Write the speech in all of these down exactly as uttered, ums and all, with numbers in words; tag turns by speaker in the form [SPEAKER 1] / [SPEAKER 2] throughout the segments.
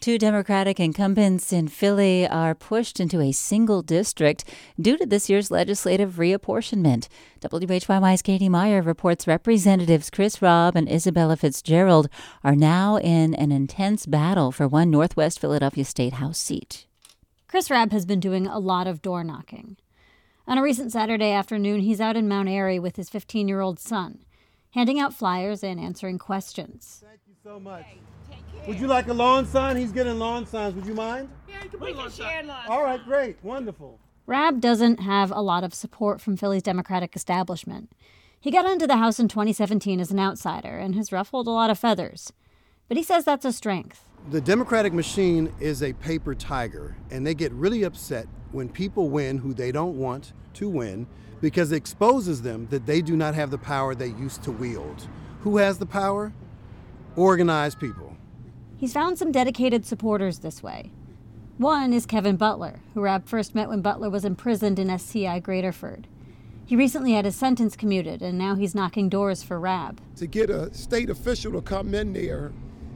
[SPEAKER 1] Two Democratic incumbents in Philly are pushed into a single district due to this year's legislative reapportionment. W H Y Y's Katie Meyer reports Representatives Chris Raab and Isabella Fitzgerald are now in an intense battle for one Northwest Philadelphia State House seat.
[SPEAKER 2] Chris Raab has been doing a lot of door knocking. On a recent Saturday afternoon, he's out in Mount Airy with his fifteen-year-old son, handing out flyers and answering questions.
[SPEAKER 3] Thank you so much. Would you like a lawn sign? He's getting lawn signs. Would you mind?
[SPEAKER 4] Yeah, you can put lawn sign.
[SPEAKER 3] All right, great. Wonderful.
[SPEAKER 2] Raab doesn't have a lot of support from Philly's Democratic establishment. He got into the House in twenty seventeen as an outsider and has ruffled a lot of feathers. But he says that's a strength.
[SPEAKER 3] The Democratic machine is a paper tiger, and they get really upset when people win who they don't want to win because it exposes them that they do not have the power they used to wield. Who has the power? Organized people.
[SPEAKER 2] He's found some dedicated supporters this way. One is Kevin Butler, who Raab first met when Butler was imprisoned in S C I Graterford. He recently had his sentence commuted, and now he's knocking doors for Raab.
[SPEAKER 5] To get a state official to come in there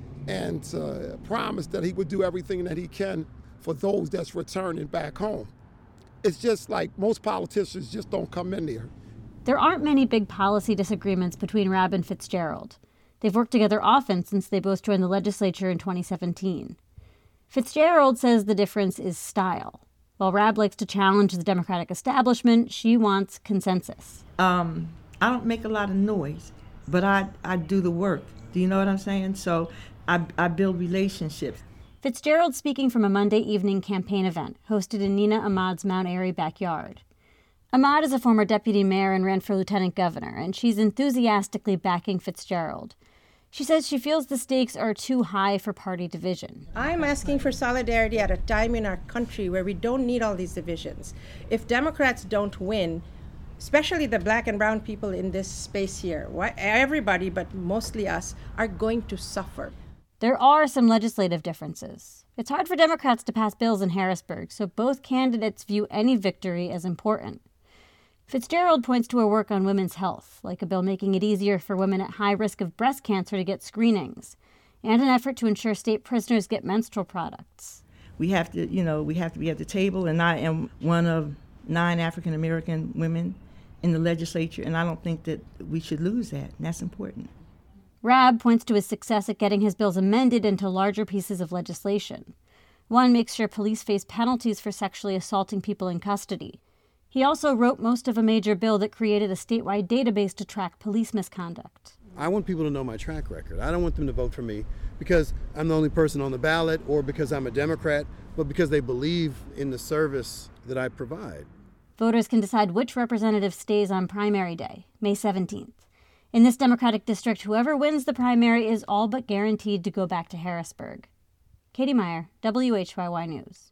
[SPEAKER 5] and uh, promise that he would do everything that he can for those that's returning back home. It's just like most politicians just don't come in there.
[SPEAKER 2] There aren't many big policy disagreements between Raab and Fitzgerald. They've worked together often since they both joined the legislature in twenty seventeen. Fitzgerald says the difference is style. While Raab likes to challenge the Democratic establishment, she wants consensus.
[SPEAKER 6] Um, I don't make a lot of noise, but I, I do the work. Do you know what I'm saying? So I, I build relationships.
[SPEAKER 2] Fitzgerald speaking from a Monday evening campaign event hosted in Nina Ahmad's Mount Airy backyard. Ahmad is a former deputy mayor and ran for lieutenant governor, and she's enthusiastically backing Fitzgerald. She says she feels the stakes are too high for party division.
[SPEAKER 7] I'm asking for solidarity at a time in our country where we don't need all these divisions. If Democrats don't win, especially the black and brown people in this space here, why, everybody, but mostly us, are going to suffer.
[SPEAKER 2] There are some legislative differences. It's hard for Democrats to pass bills in Harrisburg, so both candidates view any victory as important. Fitzgerald points to her work on women's health, like a bill making it easier for women at high risk of breast cancer to get screenings, and an effort to ensure state prisoners get menstrual products.
[SPEAKER 6] We have to, you know, we have to be at the table, and I am one of nine African American women in the legislature, and I don't think that we should lose that, and that's important.
[SPEAKER 2] Raab points to his success at getting his bills amended into larger pieces of legislation. One makes sure police face penalties for sexually assaulting people in custody. He also wrote most of a major bill that created a statewide database to track police misconduct.
[SPEAKER 3] I want people to know my track record. I don't want them to vote for me because I'm the only person on the ballot or because I'm a Democrat, but because they believe in the service that I provide.
[SPEAKER 2] Voters can decide which representative stays on primary day, May seventeenth. In this Democratic district, whoever wins the primary is all but guaranteed to go back to Harrisburg. Katie Meyer, W H Y Y News.